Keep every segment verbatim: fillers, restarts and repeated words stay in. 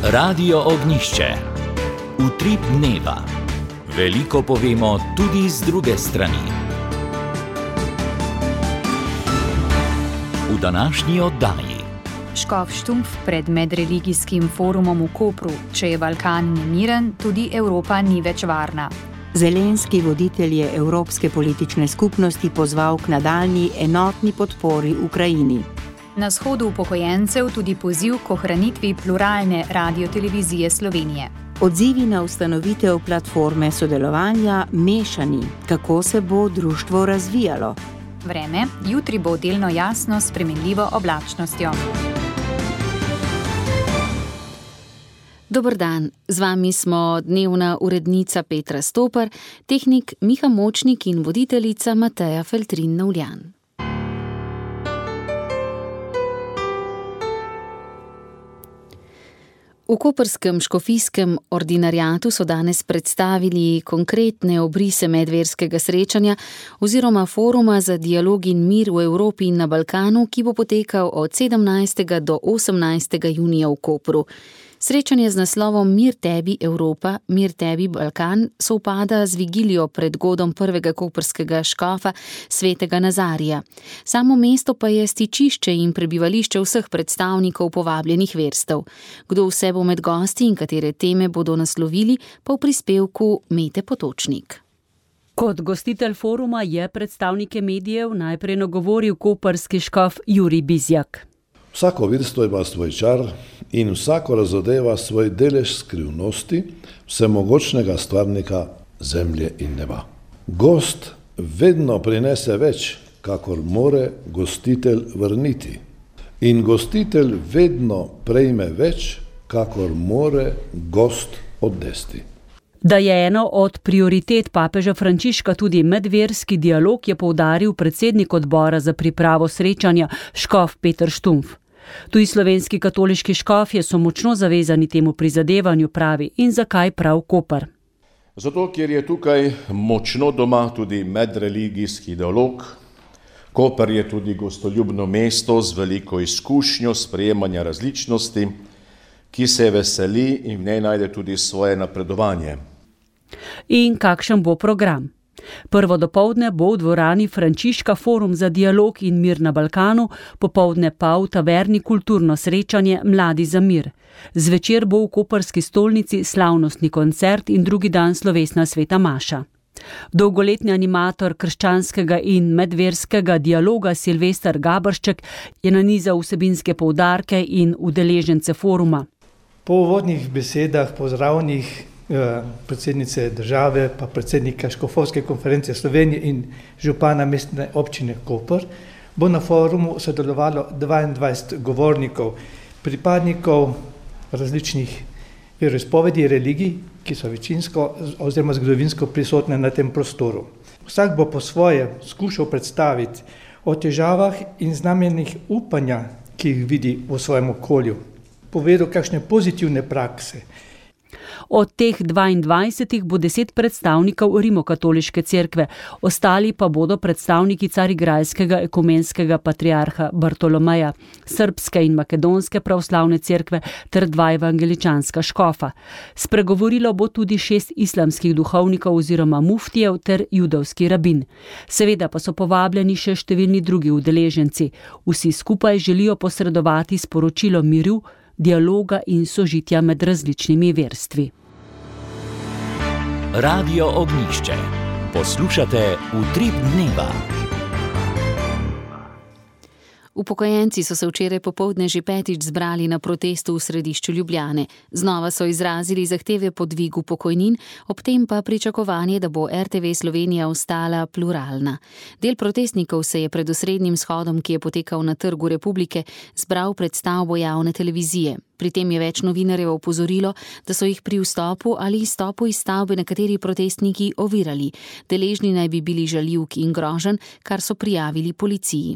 Radio Ognjišče. Utrip dneva. Veliko povemo tudi z druge strani. V današnji oddaji. Škof Štumpf pred medreligijskim forumom v Kopru. Če je Balkan nemiren, tudi Evropa ni več varna. Zelenski voditelj je Evropske politične skupnosti pozval k nadaljnji enotni podpori Ukrajini. Na shodu upokojencev tudi poziv k ohranitvi pluralne radiotelevizije Slovenije. Odzivi na ustanovitev platforme sodelovanja Mešani. Kako se bo društvo razvijalo? Vreme, jutri bo delno jasno s spremenljivo oblačnostjo. Dober dan, z vami smo dnevna urednica Petra Stopar, tehnik Miha Močnik in voditeljica Mateja Feltrin-Novljan. V koprskem škofijskem ordinariatu so danes predstavili konkretne obrise medverskega srečanja oziroma foruma za dialog in mir v Evropi in na Balkanu, ki bo potekal od sedemnajstega do osemnajstega junija v Kopru. Srečanje z naslovom Mir tebi Evropa, mir tebi Balkan sovpada z vigilijo pred godom prvega koprskega škofa svetega Nazarija. Samo mesto pa je stičišče in prebivališče vseh predstavnikov povabljenih verstev. Kdo vse bo med gosti in katere teme bodo naslovili, pa v prispevku Mete Potočnik. Kot gostitelj foruma je predstavnike medijev najprej nagovoril koprski škof Jurij Bizjak. Vsako verstvo ima svoj čar in vsako razodeva svoj delež skrivnosti vsemogočnega stvarnika zemlje in neba. Gost vedno prinese več, kakor more gostitelj vrniti. In gostitelj vedno prejme več, kakor more gost odnesti. Da je eno od prioritet papeža Frančiška tudi medverski dialog, je poudaril predsednik odbora za pripravo srečanja škof Peter Štumpf. Tudi slovenski katoliški škofje so močno zavezani temu prizadevanju, pravi, in zakaj prav Koper? Zato, ker je tukaj močno doma tudi medreligijski dialog. Koper je tudi gostoljubno mesto z veliko izkušnjo sprejemanja različnosti, ki se veseli in v njej najde tudi svoje napredovanje. In kakšen bo program? Prvo dopoldne bo v dvorani Frančiška forum za dialog in mir na Balkanu, popoldne pa v taverni kulturno srečanje Mladi za mir. Zvečer bo v koprski stolnici slavnostni koncert in drugi dan slovesna sveta maša. Dolgoletni animator krščanskega in medverskega dialoga Silvester Gabršček je nanizal vsebinske poudarke in udeležence foruma. Po uvodnih besedah pozdravnih predsednice države, pa predsednika Škofovske konference Slovenije in župana mestne občine Koper, bo na forumu sodelovalo dvaindvajset govornikov, pripadnikov različnih veroizpovedi, religij, ki so večinsko oziroma zgodovinsko prisotne na tem prostoru. Vsak bo po svoje skušal predstaviti o težavah in znamenjih upanja, ki jih vidi v svojem okolju, povedal kakšne pozitivne prakse. Od teh dvaindvajsetih bo deset predstavnikov Rimokatoliške cerkve, ostali pa bodo predstavniki carigrajskega ekumenskega patriarha Bartolomeja, srbske in makedonske pravoslavne cerkve ter dva evangeličanska škofa. Spregovorilo bo tudi šest islamskih duhovnikov oziroma muftijev ter judovski rabin. Seveda pa so povabljeni še številni drugi udeleženci. Vsi skupaj želijo posredovati sporočilo miru, dialoga in sožitja med različnimi verstvi. Radio Ognjišče. Poslušate Utrip dneva. Upokojenci so se včeraj popoldne že petič zbrali na protestu v središču Ljubljane. Znova so izrazili zahteve po dvigu pokojnin, ob tem pa pričakovanje, da bo er te ve Slovenija ostala pluralna. Del protestnikov se je pred osrednjim shodom, ki je potekal na Trgu Republike, zbral pred stavbo javne televizije. Pri tem je več novinarjev opozorilo, da so jih pri vstopu ali izstopu iz stavbe nekateri protestniki ovirali. Deležni naj bi bili žaljivk in groženj, kar so prijavili policiji.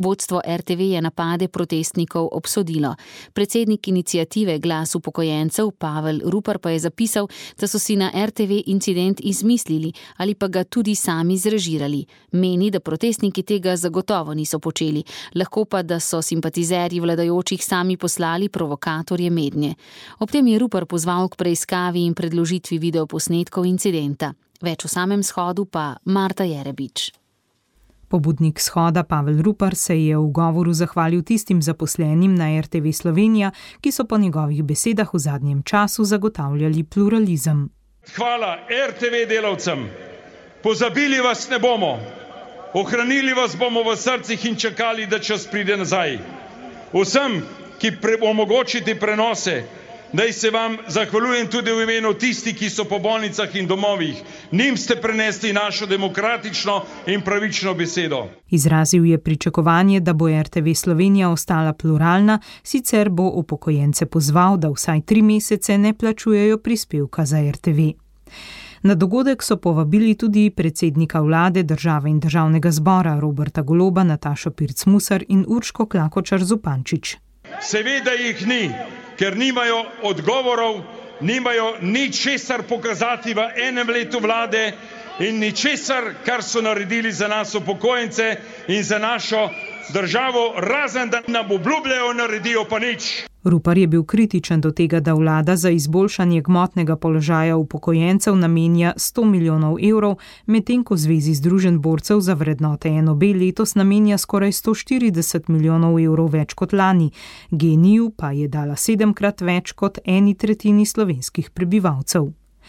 Vodstvo er te ve je napade protestnikov obsodilo. Predsednik iniciative Glas upokojencev Pavel Rupar pa je zapisal, da so si na er te ve incident izmislili ali pa ga tudi sami zrežirali. Meni, da protestniki tega zagotovo niso počeli, lahko pa, da so simpatizerji vladajočih sami poslali provokatorje mednje. Ob tem je Rupar pozval k preiskavi in predložitvi videoposnetkov incidenta. Več o samem shodu pa Marta Jerebič. Pobudnik shoda Pavel Rupar se je v govoru zahvalil tistim zaposlenim na er te ve Slovenija, ki so po njegovih besedah v zadnjem času zagotavljali pluralizem. Hvala er te ve delavcem. Pozabili vas ne bomo. Ohranili vas bomo v srcih in čakali, da čas pride nazaj. Vsem, ki pre- omogočite prenose, da se vam zahvaljujem tudi v imenu tistih, ki so po bolnicah in domovih. Njim ste prenesli našo demokratično in pravično besedo. Izrazil je pričakovanje, da bo er te ve Slovenija ostala pluralna, sicer bo upokojence pozval, da vsaj tri mesece ne plačujejo prispevka za er te ve. Na dogodek so povabili tudi predsednika vlade, države in državnega zbora Roberta Goloba, Natašo Pirc Musar in Urško Klakočar Zupančič. Seveda jih ni, ker nimajo odgovorov, nimajo ničesar pokazati v enem letu vlade in ničesar, kar so naredili za nas upokojence in za našo državo, razen da nam obljubljajo, naredijo pa nič. Rupar je bil kritičen do tega, da vlada za izboljšanje gmotnega položaja upokojencev namenja sto milijonov evrov, medtem ko Zvezi združenj borcev za vrednote en obe letos namenja skoraj sto štirideset milijonov evrov več kot lani. Geniju pa je dala sedemkrat več kot eni tretjini slovenskih prebivalcev.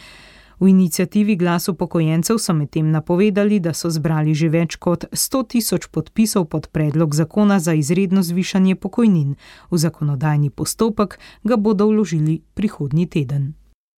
V iniciativi Glas upokojencev so medtem napovedali, da so zbrali že več kot sto tisoč podpisov pod predlog zakona za izredno zvišanje pokojnin. V zakonodajni postopek ga bodo vložili prihodnji teden.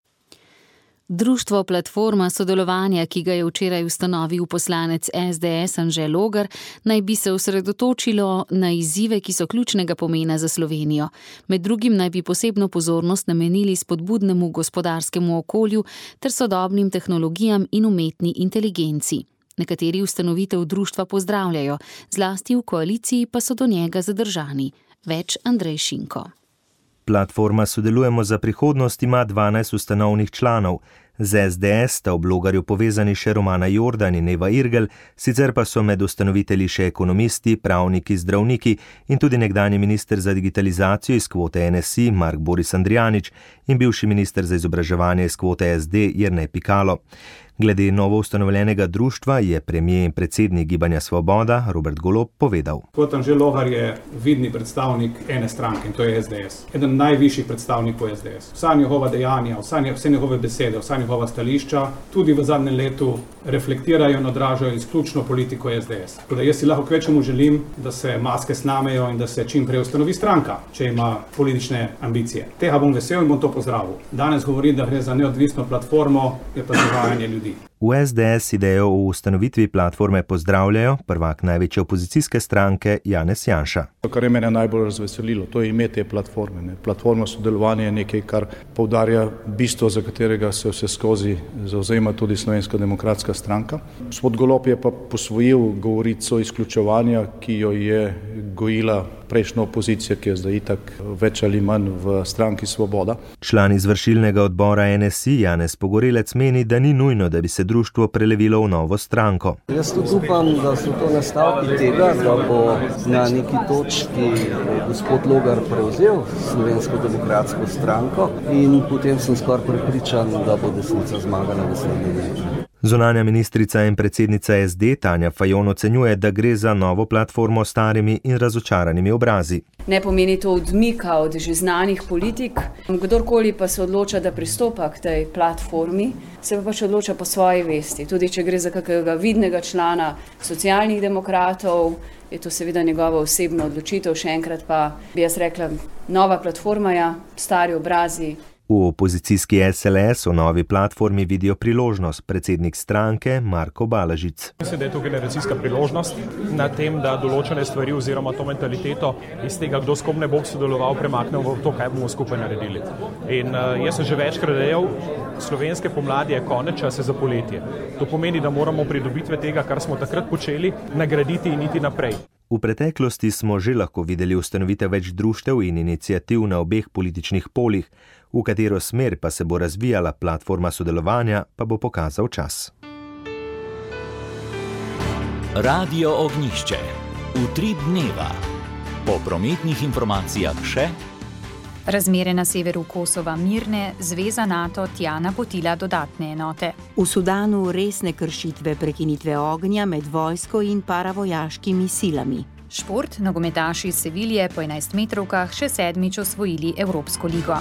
Društvo Platforma sodelovanja, ki ga je včeraj ustanovil poslanec es de es Anže Logar, naj bi se osredotočilo na izzive, ki so ključnega pomena za Slovenijo. Med drugim naj bi posebno pozornost namenili spodbudnemu gospodarskemu okolju ter sodobnim tehnologijam in umetni inteligenci. Nekateri ustanovitev društva pozdravljajo, zlasti v koaliciji pa so do njega zadržani. Več Andrej Šinko. Platforma Sodelujemo za prihodnost ima dvanajst ustanovnih članov. Z es de es sta ob Logarju povezani še Romana Jordan in Eva Irgl, sicer pa so med ustanovitelji še ekonomisti, pravniki, zdravniki in tudi nekdanji minister za digitalizacijo iz kvote en es i Mark Boris Andrijanič in bivši minister za izobraževanje iz kvote es de Jernej Pikalo. Glede novo ustanovljenega društva je premier in predsednik Gibanja Svoboda Robert Golob povedal. Kot Anže Logar je vidni predstavnik ene stranke in to je es de es. Eden najvišjih predstavnikov es de es. Vsa njegova dejanja, vsa nje, vse njegove besede, vsa njegova stališča tudi v zadnjem letu reflektirajo in odražajo izključno politiko es de es. Tako da jaz si lahko kvečemu želim, da se maske snamejo in da se čim prej ustanovi stranka, če ima politične ambicije. Tega bom vesel in bom to pozdravil. Danes govori, da gre za neodvisno platformo, je pa zavajanje ljudi. V es de es idejo o ustanovitvi platforme pozdravljajo prvak največje opozicijske stranke Janez Janša. Kar je mene najbolj razveselilo, to je ime te platforme. Ne. Platforma sodelovanja je nekaj, kar poudarja bistvo, za katerega se vse skozi zavzema tudi Slovenska demokratska stranka. Gospod Golob je pa posvojil govorico izključevanja, ki jo je gojila prejšnja opozicija, ki je zdaj itak več ali manj v stranki Svoboda. Član izvršilnega odbora en es i Janez Pogorelec meni, da ni nujno, da bi se društvo prelevilo v novo stranko. Jaz tudi upam, da so to nastavki tega, da bo na neki točki gospod Logar prevzel Slovensko demokratsko stranko in potem sem skoraj prepričan, da bo desnica zmagala v Sloveniji. Zunanja ministrica in predsednica es de Tanja Fajon ocenjuje, da gre za novo platformo s starimi in razočaranimi obrazi. Ne pomeni to odmika od že znanih politik. Kdorkoli pa se odloča, da pristopa k tej platformi, se pa pač odloča po svoji vesti. Tudi če gre za kakega vidnega člana socialnih demokratov, je to seveda njegova osebna odločitev. Še enkrat pa bi jaz rekla, nova platforma je, stari obrazi. V opozicijski es el es o novi platformi vidijo priložnost predsednik stranke Marko Balažic. Mislim, da je to generacijska priložnost na tem, da določene stvari oziroma to mentaliteto iz tega, kdo s kom ne bo sodeloval, premaknemo v to, kaj bomo skupaj naredili. In uh, jaz sem že večkrat dejal, slovenske pomladi je konec časa za poletje. To pomeni, da moramo pridobitve tega, kar smo takrat počeli, nagraditi in iti naprej. V preteklosti smo že lahko videli ustanovitev več društev in iniciativ na obeh političnih polih, v katero smer pa se bo razvijala platforma sodelovanja, pa bo pokazal čas. Radio Ognjišče. Utrip dneva. Po prometnih informacijah še: razmere na severu Kosova mirne, zveza NATO tja napotila dodatne enote. V Sudanu resne kršitve prekinitve ognja med vojsko in paravojaškimi silami. Šport, nogometaši iz Sevilje po enajstmetrovkah še sedmič osvojili Evropsko ligo.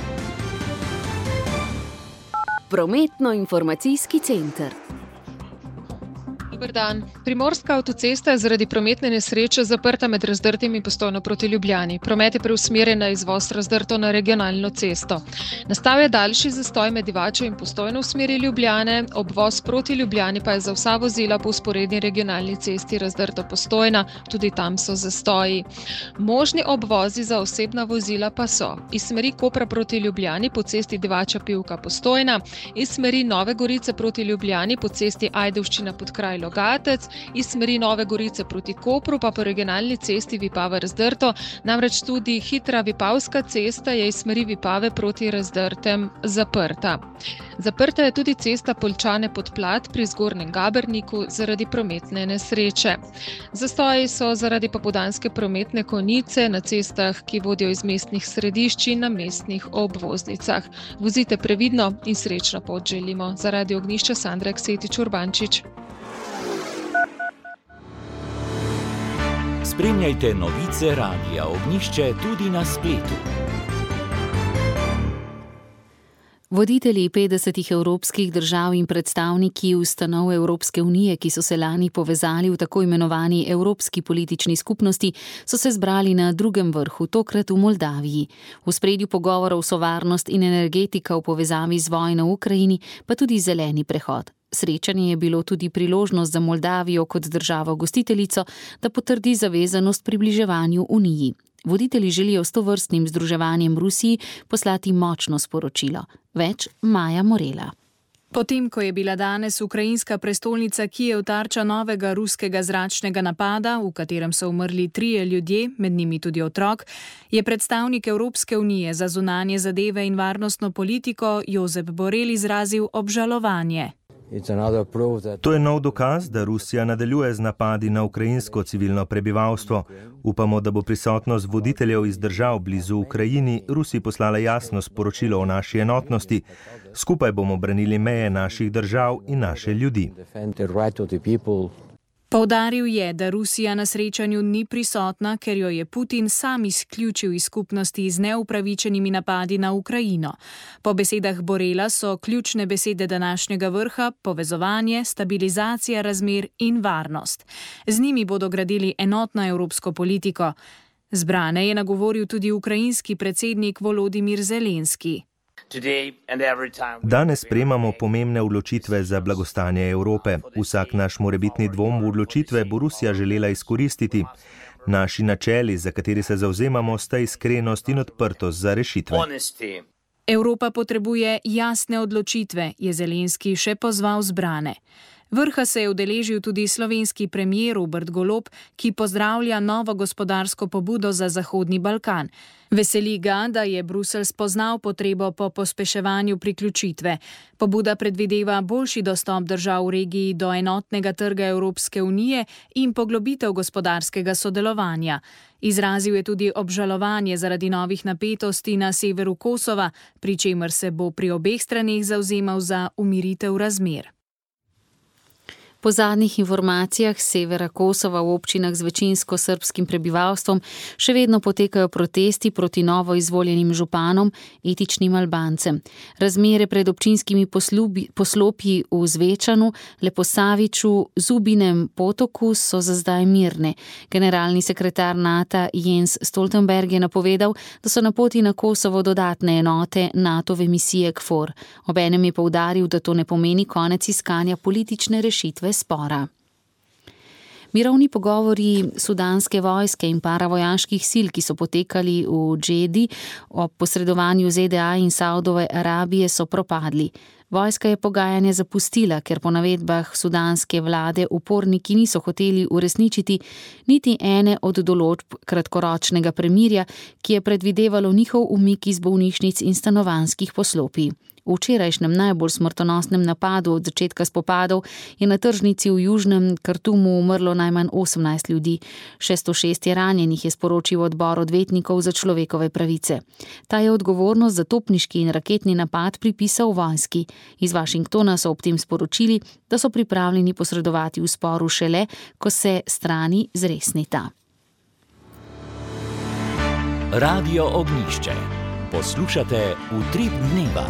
Prometno-informacijski center. Dober dan. Primorska avtocesta je zaradi prometne nesreče zaprta med Razdrtim in Postojno proti Ljubljani. Promet je preusmerjen na izvoz Razdrto na regionalno cesto. Nastal je daljši zastoj med Divačo in Postojno v smeri Ljubljane, obvoz proti Ljubljani pa je za vsa vozila po vzporedni regionalni cesti Razdrto-Postojna, tudi tam so zastoji. Možni obvozi za osebna vozila pa so iz smeri Kopra proti Ljubljani po cesti Divača-Pivka-Postojna, iz smeri Nove Gorice proti Ljubljani po cesti Ajdovščina pod kraj Logatec, iz smeri Nove Gorice proti Kopru pa po regionalni cesti Vipava-Razdrto, namreč tudi hitra Vipavska cesta je iz smeri Vipave proti Razdrtem zaprta. Zaprta je tudi cesta Poljčane pod Plat pri Zgornjem Gaberniku zaradi prometne nesreče. Zastoji so zaradi popoldanske prometne konice na cestah, ki vodijo iz mestnih središč in na mestnih obvoznicah. Vozite previdno in srečno pot želimo. Za Radio Ognjišče Sandra Ksetič Urbančič. Spremljajte novice Radia Ognjišče tudi na spletu. Voditelji petdesetih evropskih držav in predstavniki ustanov Evropske unije, ki so se lani povezali v tako imenovani Evropski politični skupnosti, so se zbrali na drugem vrhu, tokrat v Moldaviji. V spredju pogovorov so varnost in energetika v povezavi z vojno v Ukrajini, pa tudi zeleni prehod. Srečanje je bilo tudi priložnost za Moldavijo kot državo gostiteljico, da potrdi zavezanost približevanju Uniji. Voditelji želijo s tovrstnim združevanjem Rusiji poslati močno sporočilo. Več Maja Morela. Potem, ko je bila danes ukrajinska prestolnica Kijev tarča novega ruskega zračnega napada, v katerem so umrli trije ljudje, med njimi tudi otrok, je predstavnik Evropske unije za zunanje zadeve in varnostno politiko Josep Borrell izrazil obžalovanje. To je nov dokaz, da Rusija nadaljuje z napadi na ukrajinsko civilno prebivalstvo. Upamo, da bo prisotnost voditeljev iz držav blizu Ukrajini Rusiji poslala jasno sporočilo o naši enotnosti. Skupaj bomo branili meje naših držav in naše ljudi. Poudaril je, da Rusija na srečanju ni prisotna, ker jo je Putin sam izključil iz skupnosti z neupravičenimi napadi na Ukrajino. Po besedah Borrella so ključne besede današnjega vrha povezovanje, stabilizacija razmer in varnost. Z njimi bodo gradili enotno evropsko politiko. Zbrane je nagovoril tudi ukrajinski predsednik Volodimir Zelenski. Danes sprejemamo pomembne odločitve za blagostanje Evrope. Vsak naš morebitni dvom v odločitve bo Rusija želela izkoristiti. Naši načeli, za kateri se zavzemamo, sta iskrenost in odprtost za rešitve. Evropa potrebuje jasne odločitve, je Zelenski še pozval zbrane. Vrha se je udeležil tudi slovenski premier Robert Golob, ki pozdravlja novo gospodarsko pobudo za Zahodni Balkan. Veseli ga, da je Bruselj spoznal potrebo po pospeševanju priključitve. Pobuda predvideva boljši dostop držav v regiji do enotnega trga Evropske unije in poglobitev gospodarskega sodelovanja. Izrazil je tudi obžalovanje zaradi novih napetosti na severu Kosova, pri čemer se bo pri obeh straneh zavzemal za umiritev razmer. Po zadnjih informacijah severa Kosova v občinah z večinsko srbskim prebivalstvom še vedno potekajo protesti proti novo izvoljenim županom, etičnim Albancem. Razmere pred občinskimi poslubi, poslopji v Zvečanu, Leposaviču, Zubinem potoku so za zdaj mirne. Generalni sekretar NATO Jens Stoltenberg je napovedal, da so na poti na Kosovo dodatne enote Natove misije K F O R. Obenem je poudaril, da to ne pomeni konec iskanja politične rešitve spora. Mirovni pogovori sudanske vojske in paravojaških sil, ki so potekali v Džedi ob posredovanju Z D A in Saudove Arabije, so propadli. Vojska je pogajanje zapustila, ker po navedbah sudanske vlade uporniki niso hoteli uresničiti niti ene od določb kratkoročnega premirja, ki je predvidevalo njihov umik iz bolnišnic in stanovanjskih poslopij. V včerajšnjem najbolj smrtonosnem napadu od začetka spopadov je na tržnici v južnem Kartumu umrlo najmanj osemnajst ljudi. šeststo šest je ranjenih, je sporočil odbor odvetnikov za človekove pravice. Ta je odgovornost za topniški in raketni napad pripisal vojski. Iz Washingtona so ob tem sporočili, da so pripravljeni posredovati v sporu šele, ko se strani zresnita. Radio Ognjišče. Poslušate Utrip dneva.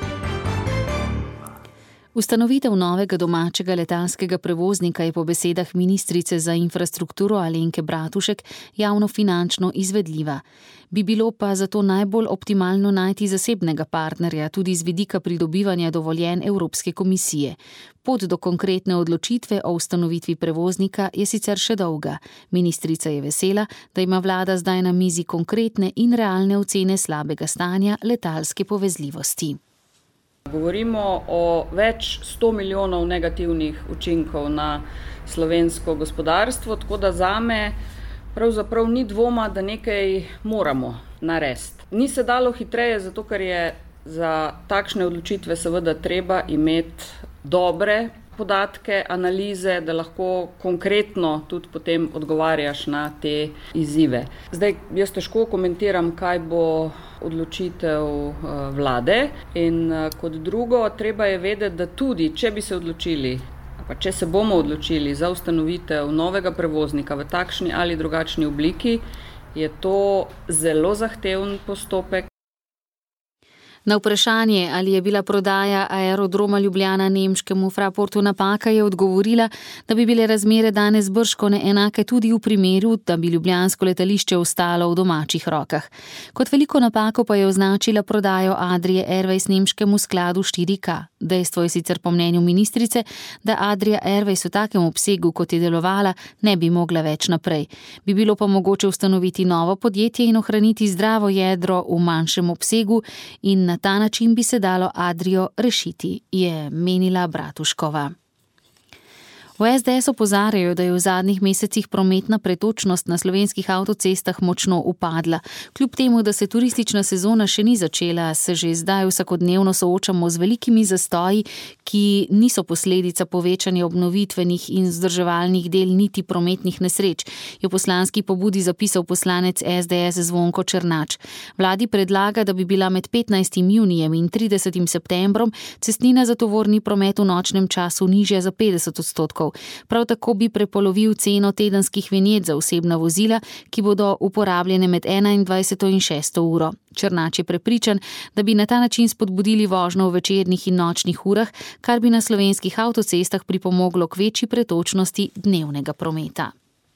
Ustanovitev novega domačega letalskega prevoznika je po besedah ministrice za infrastrukturo Alenke Bratušek javnofinančno izvedljiva. Bi bilo pa zato najbolj optimalno najti zasebnega partnerja, tudi z vidika pridobivanja dovoljenj Evropske komisije. Pot do konkretne odločitve o ustanovitvi prevoznika je sicer še dolga. Ministrica je vesela, da ima vlada zdaj na mizi konkretne in realne ocene slabega stanja letalske povezljivosti. Govorimo o več sto milijonov negativnih učinkov na slovensko gospodarstvo, tako da zame pravzaprav ni dvoma, da nekaj moramo narediti. Ni se dalo hitreje, zato ker je za takšne odločitve seveda treba imeti dobre podatke, analize, da lahko konkretno tudi potem odgovarjaš na te izzive. Zdaj, jaz težko komentiram, kaj bo odločitev vlade in kot drugo, treba je vedeti, da tudi, če bi se odločili, pa če se bomo odločili za ustanovitev novega prevoznika v takšni ali drugačni obliki, je to zelo zahteven postopek. Na vprašanje, ali je bila prodaja Aerodroma Ljubljana nemškemu Fraportu napaka, je odgovorila, da bi bile razmere danes bržkone enake tudi v primeru, da bi ljubljansko letališče ostalo v domačih rokah. Kot veliko napako pa je označila prodajo Adrie Airways nemškemu skladu štiri K. Dejstvo je sicer po mnenju ministrice, da Adria Airways v takem obsegu, kot je delovala, ne bi mogla več naprej. Bi bilo pa mogoče ustanoviti novo podjetje in ohraniti zdravo jedro v manjšem obsegu in na ta način bi se dalo Adrio rešiti, je menila Bratuškova. V es de es opozarjajo, da je v zadnjih mesecih prometna pretočnost na slovenskih avtocestah močno upadla. Kljub temu, da se turistična sezona še ni začela, se že zdaj vsakodnevno soočamo z velikimi zastoji, ki niso posledica povečanja obnovitvenih in vzdrževalnih del niti prometnih nesreč, je v poslanski pobudi zapisal poslanec es de es Zvonko Černač. Vladi predlaga, da bi bila med petnajstim junijem in tridesetim septembrom cestnina za tovorni promet v nočnem času nižja za petdeset odstotkov. Prav tako bi prepolovil ceno tedenskih vinjet za osebna vozila, ki bodo uporabljene med enaindvajseto in šesto uro. Černač je prepričan, da bi na ta način spodbudili vožnjo v večernih in nočnih urah, kar bi na slovenskih avtocestah pripomoglo k večji pretočnosti dnevnega prometa.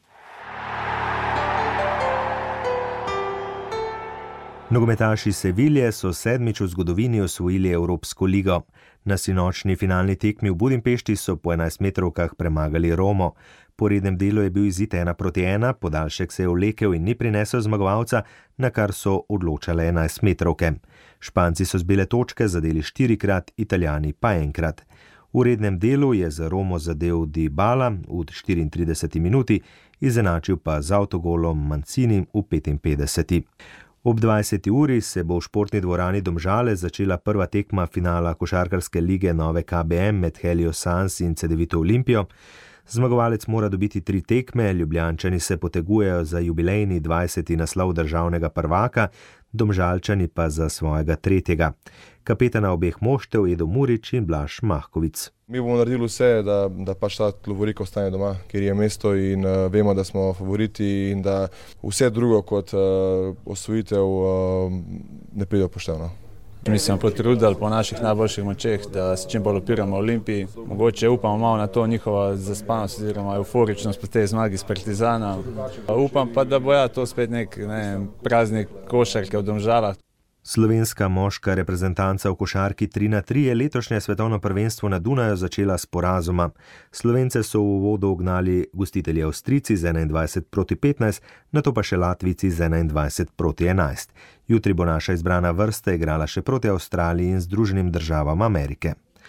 Nogometaši Sevilje so sedmič v zgodovini osvojili Evropsko ligo. Na sinočni finalni tekmi v Budimpešti so po enajstmetrovkah premagali Romo. Po rednem delu je bil izid ena proti ena, podaljšek se je vlekel in ni prinesel zmagovalca, na kar so odločale enajstmetrovke. Španci so zbile točke zadeli štirikrat, Italijani pa enkrat. V rednem delu je za Romo zadel Dybala v štiriintrideseti minuti, izenačil pa z avtogolom Mancini v petinpetdeseti. Ob dvajseti uri se bo v športni dvorani Domžale začela prva tekma finala košarkarske lige nove K B M med Helios Sans in Cedevito Olimpijo. Zmagovalec mora dobiti tri tekme, Ljubljančani se potegujejo za jubilejni dvajseti naslov državnega prvaka, Domžalčani pa za svojega tretjega. Kapetana obeh moštev Edo Murič in Blaž Mahkovic. Mi bomo naredili vse, da, da pač ta lovorika ostane doma, ker je mesto in uh, vemo, da smo favoriti in da vse drugo kot uh, osvojitev uh, ne pride poštevno. Mi smo potrudili po naših najboljših močeh, da se čim bolj opiramo Olimpiji. Mogoče upamo malo na to njihovo zaspanost oziroma euforičnost po tej zmagi s Partizana. Upam pa, da bo ja to spet nek ne, praznik košarke v Domžalah. Slovenska moška reprezentanca v košarki tri na tri je letošnje svetovno prvenstvo na Dunaju začela s porazoma. Slovence so v uvodu ugnali gostitelji Avstrijci z enaindvajset proti petnajst, nato pa še Latvijci z enaindvajset proti enajst. Jutri bo naša izbrana vrsta igrala še proti Avstraliji in Združenim državam Amerike.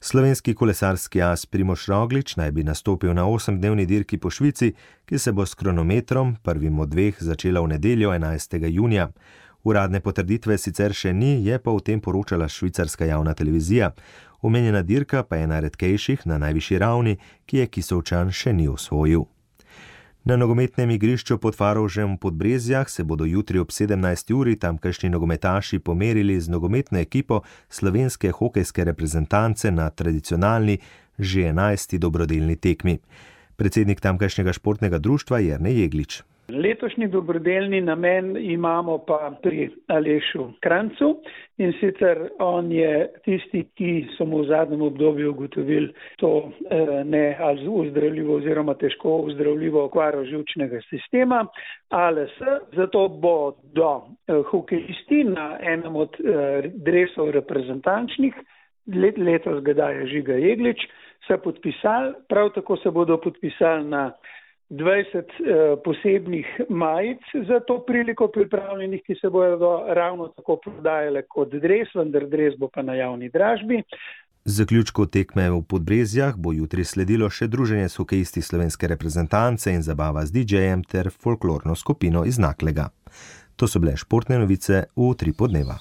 Slovenski kolesarski as Primož Roglič naj bi nastopil na osemdnevni dirki po Švici, ki se bo s kronometrom, prvim od dveh, začela v nedeljo enajstega junija. Uradne potrditve sicer še ni, je pa o tem poročala švicarska javna televizija. Omenjena dirka pa je ena redkejših na najvišji ravni, ki je Kisovčan še ni osvojil. Na nogometnem igrišču pod Farovžem v Podbrezjah se bodo jutri ob sedemnajsti uri tamkajšnji nogometaši pomerili z nogometno ekipo slovenske hokejske reprezentance na tradicionalni že enajsti dobrodelni tekmi. Predsednik tamkajšnjega športnega društva Jernej Jeglič. Letošnji dobrodelni namen imamo pa pri Alešu Krancu, in sicer on je tisti, ki so mu v zadnjem obdobju ugotovili to eh, ne ali ozdravljivo oziroma težko ozdravljivo okvaro živčnega sistema, A L S. Zato bo do eh, hokejisti na enem od eh, dresov reprezentančnih, let, letos ga daje Žiga Jeglič, se podpisali, prav tako se bodo podpisali na dvajset eh, posebnih majic za to priliko pripravljenih, ki se bodo ravno tako prodajale kot dres, vendar dres bo pa na javni dražbi. Zaključku tekme v Podbrezjah bo jutri sledilo še druženje s hokejisti slovenske reprezentance in zabava z didžejem ter folklorno skupino iz Naklega. To so bile športne novice v Utripu dneva.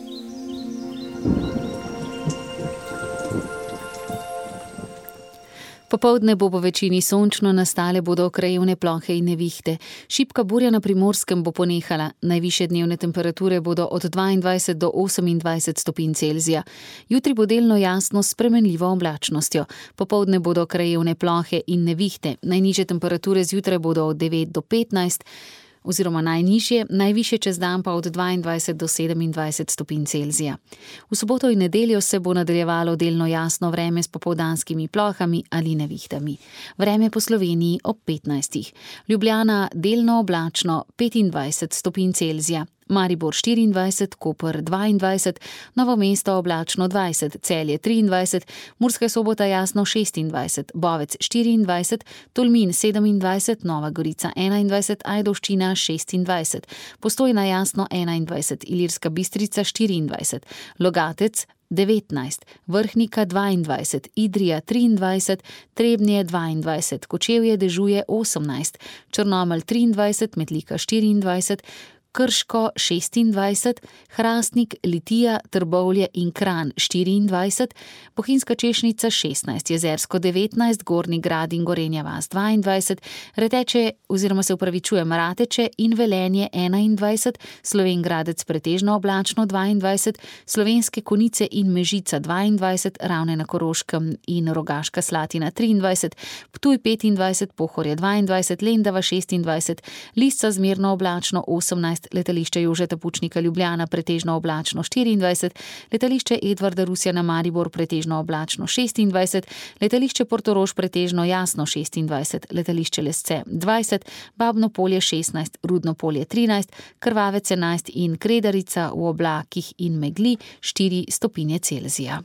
Popoldne bo po večini sončno, nastale bodo krajevne plohe in nevihte. Šibka burja na Primorskem bo ponehala. Najvišje dnevne temperature bodo od dvaindvajset do osemindvajset stopinj Celzija. Jutri bo delno jasno s spremenljivo oblačnostjo. Popoldne bodo krajevne plohe in nevihte. Najnižje temperature zjutraj bodo od devet do petnajst, oziroma najnižje, najvišje čez dan pa od dvaindvajset do sedemindvajset stopinj Celzija. V soboto in nedeljo se bo nadaljevalo delno jasno vreme s popoldanskimi plohami ali nevihtami. Vreme po Sloveniji ob petnajstih. Ljubljana delno oblačno petindvajset stopinj Celzija. Maribor štiriindvajset, Koper dvaindvajset, Novo mesto oblačno dvajset, Celje triindvajset, Murska Sobota jasno šestindvajset, Bovec štiriindvajset, Tolmin sedemindvajset, Nova Gorica enaindvajset, Ajdovščina šestindvajset, Postojna jasno enaindvajset, Ilirska Bistrica štiriindvajset, Logatec devetnajst, Vrhnika dvaindvajset, Idrija triindvajset, Trebnje dvaindvajset, Kočevje dežuje osemnajst, Črnomelj triindvajset, Metlika štiriindvajset, Krško šestindvajset, Hrastnik, Litija, Trbovlje in Kranj štiriindvajset, Bohinjska Češnica šestnajst, Jezersko devetnajst, Gornji Grad in Gorenja vas dvaindvajset, Reteče oziroma se upravičujem Rateče in Velenje enaindvajset, Slovenj Gradec pretežno oblačno dvaindvajset, Slovenske Konjice in Mežica dvaindvajset, Ravne na Koroškem in Rogaška Slatina triindvajset, Ptuj petindvajset, Pohorje dvaindvajset, Lendava šestindvajset, Lisca zmerno oblačno osemnajst, letališče Jožeta Pučnika Ljubljana pretežno oblačno štiriindvajset, letališče Edvarda Rusjana Maribor pretežno oblačno šestindvajset, letališče Portorož pretežno jasno šestindvajset, letališče Lesce dvajset, Babno Polje šestnajst, Rudno Polje trinajst, Krvavec enajst in Kredarica v oblakih in megli štiri stopinje Celzija.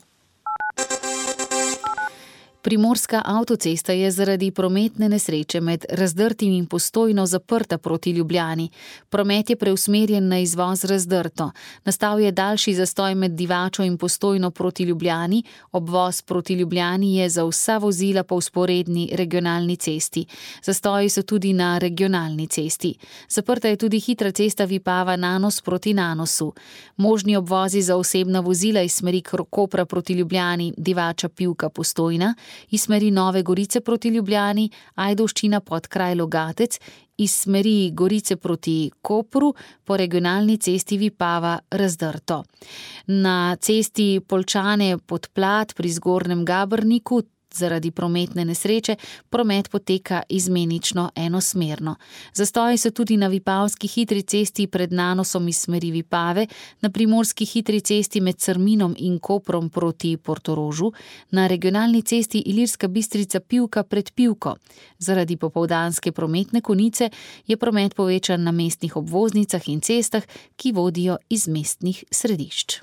Primorska avtocesta je zaradi prometne nesreče med Razdrtim in Postojno zaprta proti Ljubljani. Promet je preusmerjen na izvoz Razdrto. Nastal je daljši zastoj med Divačo in Postojno proti Ljubljani. Obvoz proti Ljubljani je za vsa vozila po vzporedni regionalni cesti. Zastoji so tudi na regionalni cesti. Zaprta je tudi hitra cesta Vipava Nanos proti Nanosu. Možni obvozi za osebna vozila iz smeri Kopra proti Ljubljani, Divača Pivka Postojna, iz smeri Nove Gorice proti Ljubljani, Ajdovščina Podkraj Logatec, iz smeri Gorice proti Kopru po regionalni cesti Vipava Razdrto. Na cesti Poljčane Podplat pri Zgornjem Gabrniku zaradi prometne nesreče promet poteka izmenično enosmerno. Zastoji so tudi na Vipavski hitri cesti pred Nanosom iz smeri Vipave, na Primorski hitri cesti med Crminom in Koprom proti Portorožu, na regionalni cesti Ilirska Bistrica Pivka pred Pivko. Zaradi popoldanske prometne konice je promet povečan na mestnih obvoznicah in cestah, ki vodijo iz mestnih središč.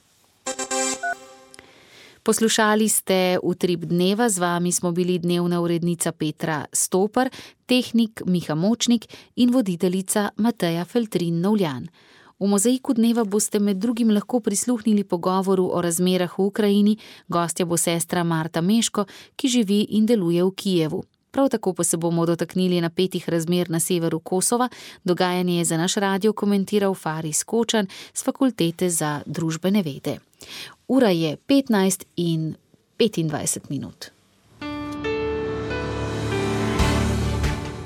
Poslušali ste Utrip dneva, z vami smo bili dnevna urednica Petra Stopar, tehnik Miha Močnik in voditeljica Mateja Feltrin Novljan. V mozaiku dneva boste med drugim lahko prisluhnili pogovoru o razmerah v Ukrajini, gostja bo sestra Marta Meško, ki živi in deluje v Kijevu. Prav tako pa se bomo dotaknili napetih razmer na severu Kosova. Dogajanje je za naš radio komentiral Faris Kočan z Fakultete za družbene vede. Ura je petnajst in petindvajset minut.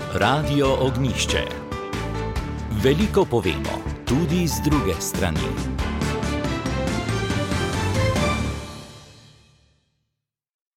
Radio Ognjišče. Veliko povemo, tudi z druge strani.